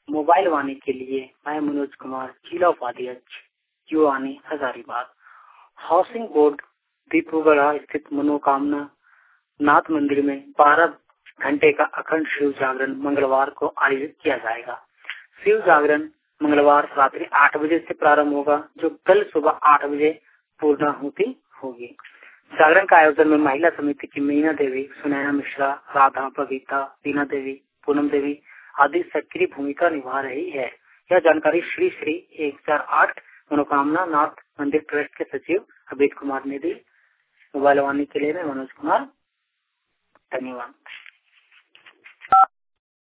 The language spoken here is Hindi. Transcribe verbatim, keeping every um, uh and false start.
मोबाइल वाणी के लिए मैं मनोज कुमार, जिला उपाध्यक्ष, युवानी हजारीबाग। हाउसिंग बोर्ड दीपूगढ़ा स्थित मनोकामना नाथ मंदिर में बारह घंटे का अखंड शिव जागरण मंगलवार को आयोजित किया जाएगा। शिव जागरण मंगलवार रात्रि आठ बजे से प्रारंभ होगा, जो कल सुबह आठ बजे पूर्णाहुति होगी। जागरण का आयोजन में महिला समिति की मीना देवी, सुनैना मिश्रा, राधा, बबीता, दीना देवी, पूनम देवी आदि सक्रिय भूमिका निभा रही है। यह जानकारी श्री श्री एक चार आठ मनोकामना नाथ मंदिर ट्रस्ट के सचिव अभित कुमार ने दी। मोबाइल वाणी के लिए मैं मनोज कुमार, धन्यवाद।